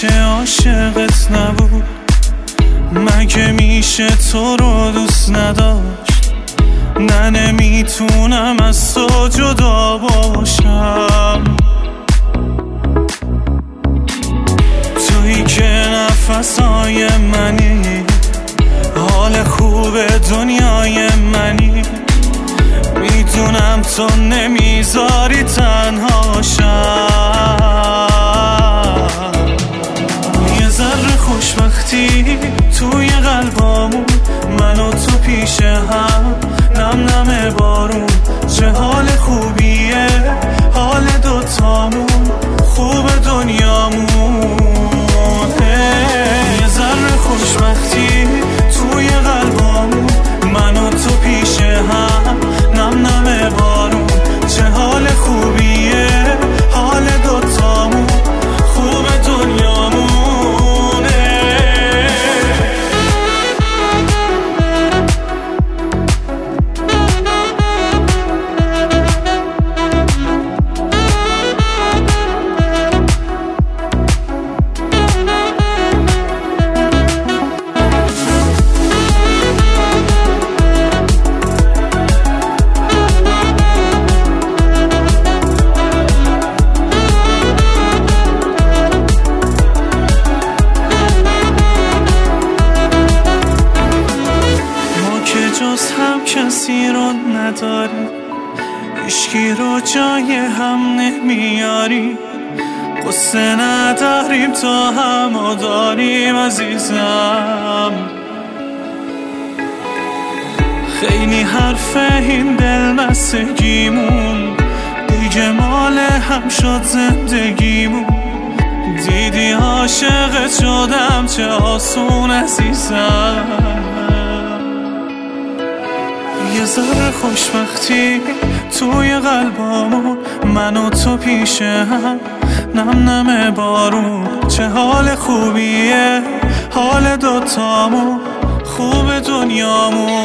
میشه عاشقت نبود؟ مگه میشه تو رو دوست نداشت؟ نه نمیتونم از تو جدا باشم. تویی که نفسای منی، حال خوب دنیای منی. میدونم تو نمیذاری تنها شم. یه ذره خوشبختی توی قلبامون، من و تو پیش هم، نم نم بارون. چه حال خوبیه حال دوتامون، خوب دنیامون. یه ذره خوشبختی توی قلبامون، من و تو پیش هم، نم نم بارون. چه حال خوبیه حال دوتامون، خوب دنیامون. هم کسی رو نداری، عشقی رو جای هم نمیاری. قصه نداریم تا همو داریم عزیزم. خیلی حرفه این دلبستگیمون، دیگه مال هم شد زندگیمون. دیدی عاشقت شدم چه آسون عزیزم. یه ذره خوشبختی توی قلبامون، من و تو پیش هم، نم نم بارون. چه حال خوبیه حال دوتامون، خوب دنیامون.